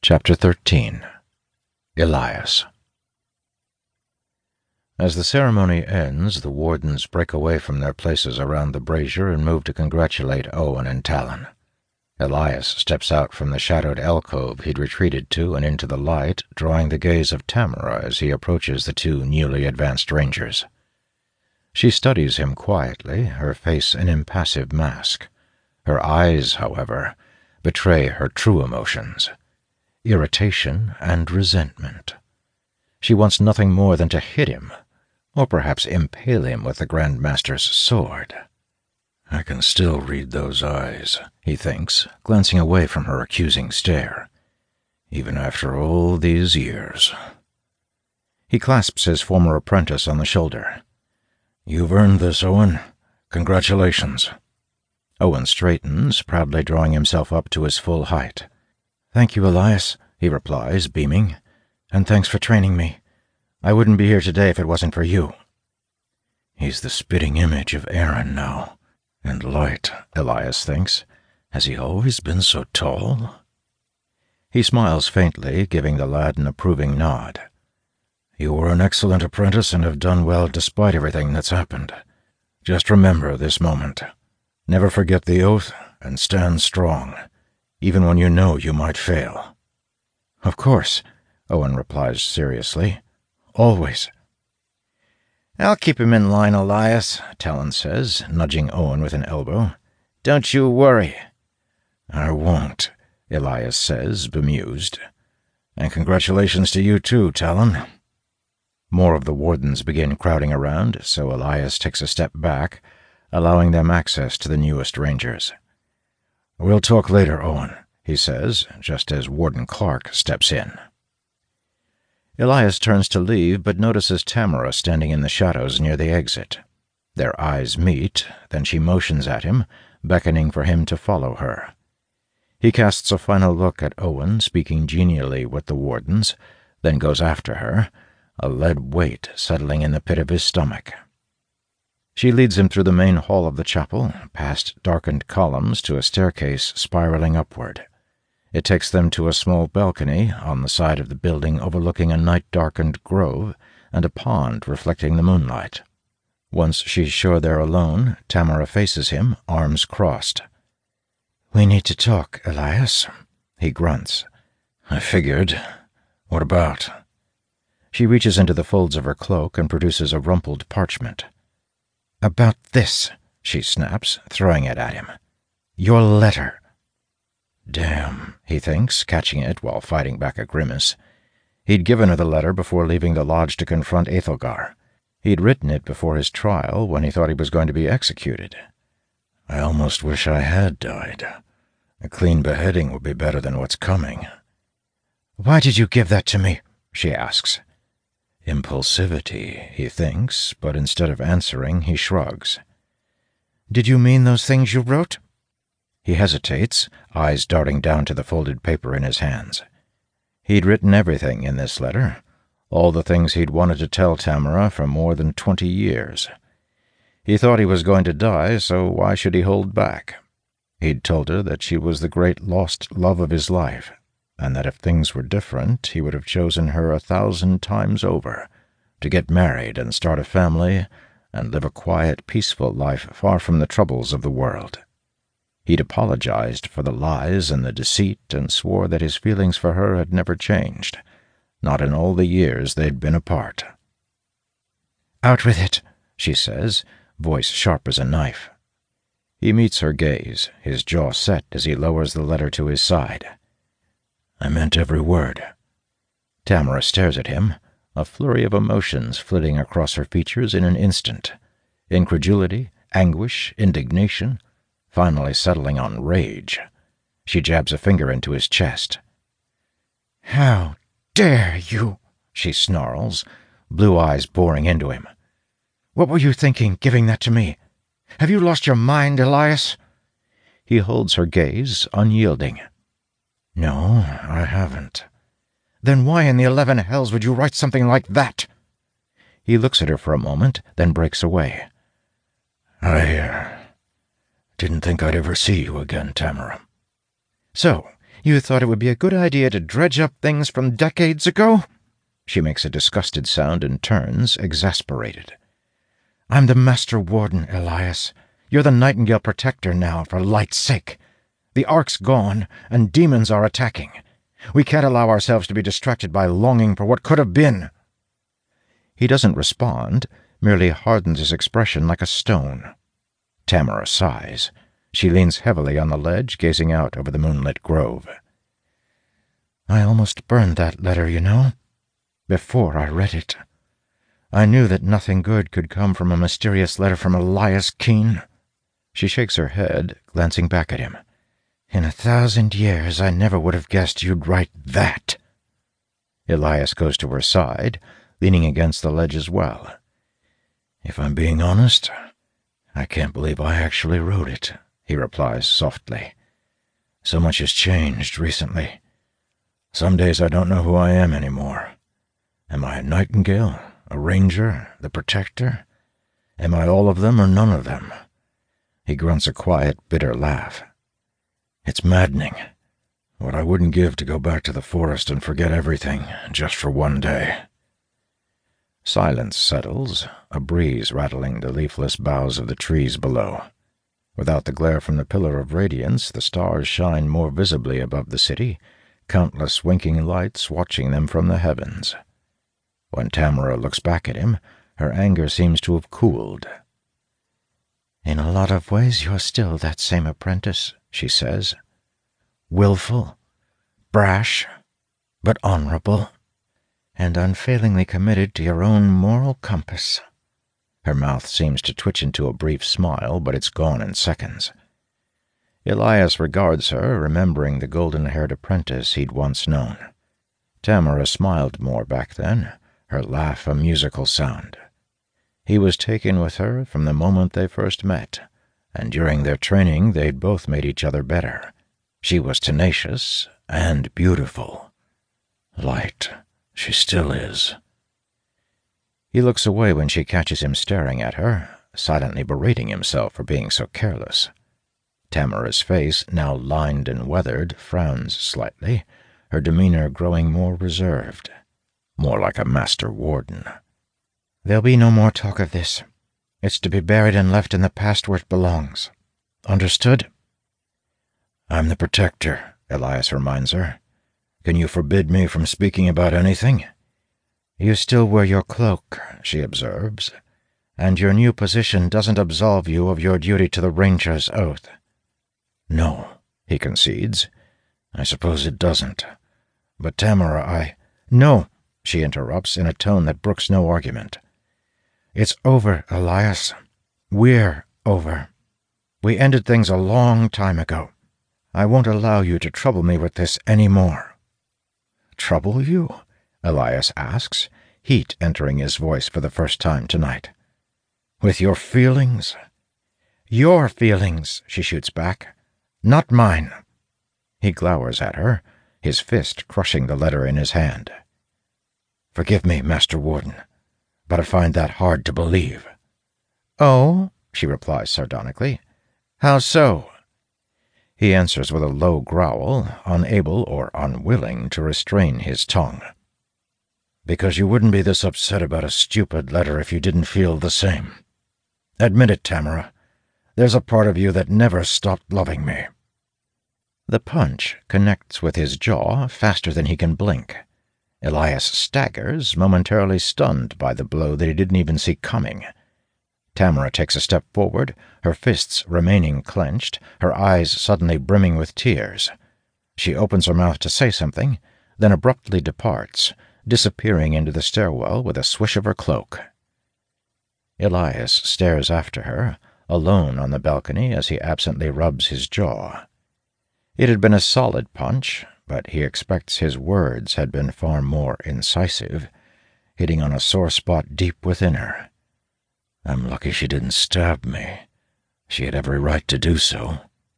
Chapter 13. Elias. As the ceremony ends, the wardens break away from their places around the brazier and move to congratulate Owen and Talon. Elias steps out from the shadowed alcove he'd retreated to and into the light, drawing the gaze of Tamara as he approaches the two newly advanced rangers. She studies him quietly, her face an impassive mask. Her eyes, however, betray her true emotions: irritation and resentment. She wants nothing more than to hit him, or perhaps impale him with the Grand Master's sword. "I can still read those eyes," he thinks, glancing away from her accusing stare. "Even after all these years." He clasps his former apprentice on the shoulder. "You've earned this, Owen. Congratulations." Owen straightens, proudly drawing himself up to his full height. "Thank you, Elias," he replies, beaming, "and thanks for training me. I wouldn't be here today if it wasn't for you." He's the spitting image of Aaron now. And light, Elias thinks. Has he always been so tall? He smiles faintly, giving the lad an approving nod. "You were an excellent apprentice and have done well despite everything that's happened. Just remember this moment. Never forget the oath and stand strong, even when you know you might fail." "Of course," Owen replies seriously. "Always." "I'll keep him in line, Elias," Talon says, nudging Owen with an elbow. "Don't you worry." "I won't," Elias says, bemused. "And congratulations to you too, Talon." More of the wardens begin crowding around, so Elias takes a step back, allowing them access to the newest rangers. "We'll talk later, Owen," he says, just as Warden Clark steps in. Elias turns to leave, but notices Tamara standing in the shadows near the exit. Their eyes meet, then she motions at him, beckoning for him to follow her. He casts a final look at Owen, speaking genially with the wardens, then goes after her, a lead weight settling in the pit of his stomach. She leads him through the main hall of the chapel, past darkened columns to a staircase spiraling upward. It takes them to a small balcony on the side of the building overlooking a night-darkened grove and a pond reflecting the moonlight. Once she's sure they're alone, Tamara faces him, arms crossed. "We need to talk, Elias," he grunts. "I figured. What about?" She reaches into the folds of her cloak and produces a rumpled parchment. "About this," she snaps, throwing it at him. "Your letter." Damn, he thinks, catching it while fighting back a grimace. He'd given her the letter before leaving the lodge to confront Aethelgar. He'd written it before his trial, when he thought he was going to be executed. "I almost wish I had died. A clean beheading would be better than what's coming." "Why did you give that to me?" she asks. Impulsivity, he thinks, but instead of answering, he shrugs. "Did you mean those things you wrote?" He hesitates, eyes darting down to the folded paper in his hands. He'd written everything in this letter, all the things he'd wanted to tell Tamara for more than 20 years. He thought he was going to die, so why should he hold back? He'd told her that she was the great lost love of his life, and that if things were different, he would have chosen her 1,000 times over, to get married and start a family and live a quiet, peaceful life far from the troubles of the world. He'd apologized for the lies and the deceit and swore that his feelings for her had never changed, not in all the years they'd been apart. "Out with it," she says, voice sharp as a knife. He meets her gaze, his jaw set as he lowers the letter to his side. "I meant every word." Tamara stares at him, a flurry of emotions flitting across her features in an instant. Incredulity, anguish, indignation, finally settling on rage. She jabs a finger into his chest. "How dare you?" she snarls, blue eyes boring into him. "What were you thinking, giving that to me? Have you lost your mind, Elias?" He holds her gaze, unyielding. "No, I haven't." "Then why in the 11 hells would you write something like that?" He looks at her for a moment, then breaks away. I didn't think I'd ever see you again, Tamara." "So, You thought it would be a good idea to dredge up things from decades ago?" She makes a disgusted sound and turns, exasperated. "I'm the Master Warden, Elias. You're the Nightingale Protector now, for light's sake. The Ark's gone, and demons are attacking. We can't allow ourselves to be distracted by longing for what could have been." He doesn't respond, merely hardens his expression like a stone. Tamara sighs. She leans heavily on the ledge, gazing out over the moonlit grove. "I almost burned that letter, you know, before I read it. I knew that nothing good could come from a mysterious letter from Elias Keene." She shakes her head, glancing back at him. "In 1,000 years I never would have guessed you'd write that." Elias goes to her side, leaning against the ledge as well. "If I'm being honest, I can't believe I actually wrote it," he replies softly. "So much has changed recently. Some days I don't know who I am anymore. Am I a Nightingale, a Ranger, the Protector? Am I all of them or none of them?" He grunts a quiet, bitter laugh. "It's maddening. What I wouldn't give to go back to the forest and forget everything, just for one day." Silence settles, a breeze rattling the leafless boughs of the trees below. Without the glare from the pillar of radiance, the stars shine more visibly above the city, countless winking lights watching them from the heavens. When Tamara looks back at him, her anger seems to have cooled. "In a lot of ways you're still that same apprentice," she says. "Willful, brash, but honorable, and unfailingly committed to your own moral compass." Her mouth seems to twitch into a brief smile, but it's gone in seconds. Elias regards her, remembering the golden-haired apprentice he'd once known. Tamara smiled more back then, her laugh a musical sound. He was taken with her from the moment they first met, and during their training they'd both made each other better. She was tenacious and beautiful. Light, she still is. He looks away when she catches him staring at her, silently berating himself for being so careless. Tamara's face, now lined and weathered, frowns slightly, her demeanor growing more reserved, more like a Master Warden. "There'll be no more talk of this. It's to be buried and left in the past where it belongs. Understood?" "I'm the Protector," Elias reminds her. "Can you forbid me from speaking about anything?" "You still wear your cloak," she observes, "and your new position doesn't absolve you of your duty to the Ranger's oath." "No," he concedes. "I suppose it doesn't. But Tamara, "No," she interrupts in a tone that brooks no argument. "It's over, Elias. We're over. We ended things a long time ago. I won't allow you to trouble me with this any more." "Trouble you?" Elias asks, heat entering his voice for the first time tonight. "With your feelings?" "Your feelings," she shoots back. "Not mine." He glowers at her, his fist crushing the letter in his hand. "Forgive me, Master Warden, but I find that hard to believe." "Oh?" she replies sardonically. "How so?" He answers with a low growl, unable or unwilling to restrain his tongue. "Because you wouldn't be this upset about a stupid letter if you didn't feel the same. Admit it, Tamara. There's a part of you that never stopped loving me." The punch connects with his jaw faster than he can blink. Elias staggers, momentarily stunned by the blow that he didn't even see coming. Tamara takes a step forward, her fists remaining clenched, her eyes suddenly brimming with tears. She opens her mouth to say something, then abruptly departs, disappearing into the stairwell with a swish of her cloak. Elias stares after her, alone on the balcony as he absently rubs his jaw. It had been a solid punch, but he expects his words had been far more incisive, hitting on a sore spot deep within her. I'm lucky she didn't stab me. She had every right to do so.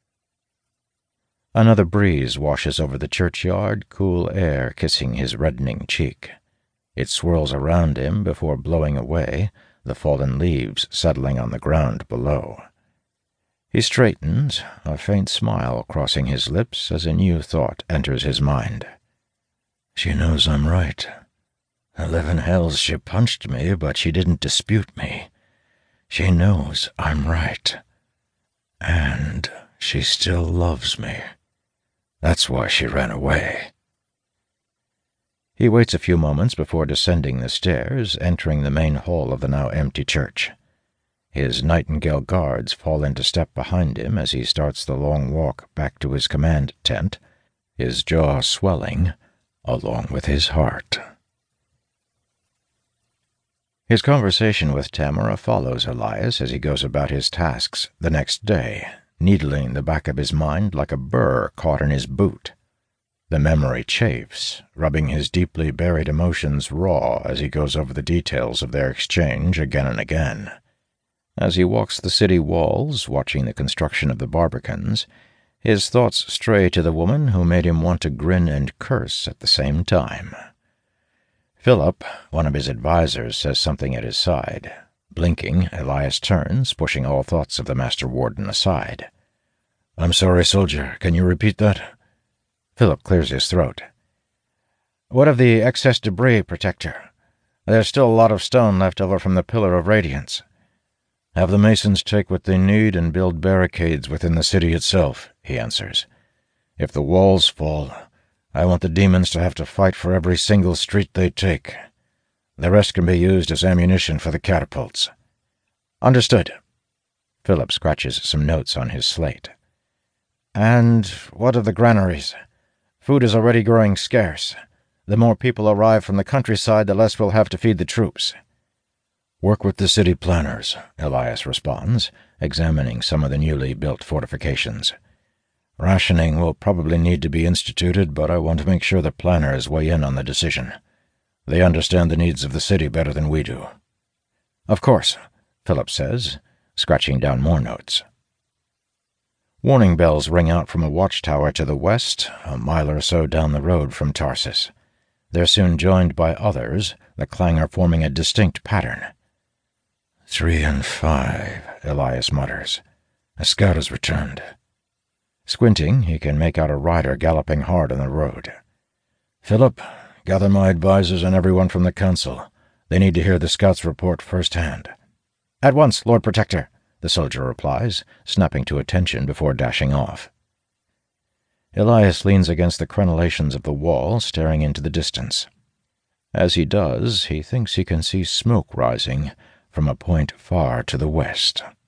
Another breeze washes over the churchyard, cool air kissing his reddening cheek. It swirls around him before blowing away, the fallen leaves settling on the ground below. He straightens, a faint smile crossing his lips as a new thought enters his mind. She knows I'm right. 11 hells she punched me, but she didn't dispute me. She knows I'm right. And she still loves me. That's why she ran away. He waits a few moments before descending the stairs, entering the main hall of the now empty church. His Nightingale guards fall into step behind him as he starts the long walk back to his command tent, his jaw swelling, along with his heart. His conversation with Tamara follows Elias as he goes about his tasks the next day, needling the back of his mind like a burr caught in his boot. The memory chafes, rubbing his deeply buried emotions raw as he goes over the details of their exchange again and again. As he walks the city walls, watching the construction of the Barbicans, his thoughts stray to the woman who made him want to grin and curse at the same time. Philip, one of his advisers, says something at his side. Blinking, Elias turns, pushing all thoughts of the Master Warden aside. "I'm sorry, soldier. Can you repeat that?" Philip clears his throat. "What of the excess debris, Protector? There's still a lot of stone left over from the Pillar of Radiance." "Have the masons take what they need and build barricades within the city itself," he answers. "If the walls fall, I want the demons to have to fight for every single street they take. The rest can be used as ammunition for the catapults." "Understood." Philip scratches some notes on his slate. "And what of the granaries? Food is already growing scarce. The more people arrive from the countryside, the less we'll have to feed the troops." "Work with the city planners," Elias responds, examining some of the newly built fortifications. "Rationing will probably need to be instituted, but I want to make sure the planners weigh in on the decision. They understand the needs of the city better than we do." "Of course," Philip says, scratching down more notes. Warning bells ring out from a watchtower to the west, a mile or so down the road from Tarsus. They're soon joined by others, the clangor forming a distinct pattern. 3 and 5, Elias mutters. "A scout has returned." Squinting, he can make out a rider galloping hard on the road. "Philip, gather my advisers and everyone from the council. They need to hear the scout's report firsthand." "At once, Lord Protector," the soldier replies, snapping to attention before dashing off. Elias leans against the crenellations of the wall, staring into the distance. As he does, he thinks he can see smoke rising from a point far to the west.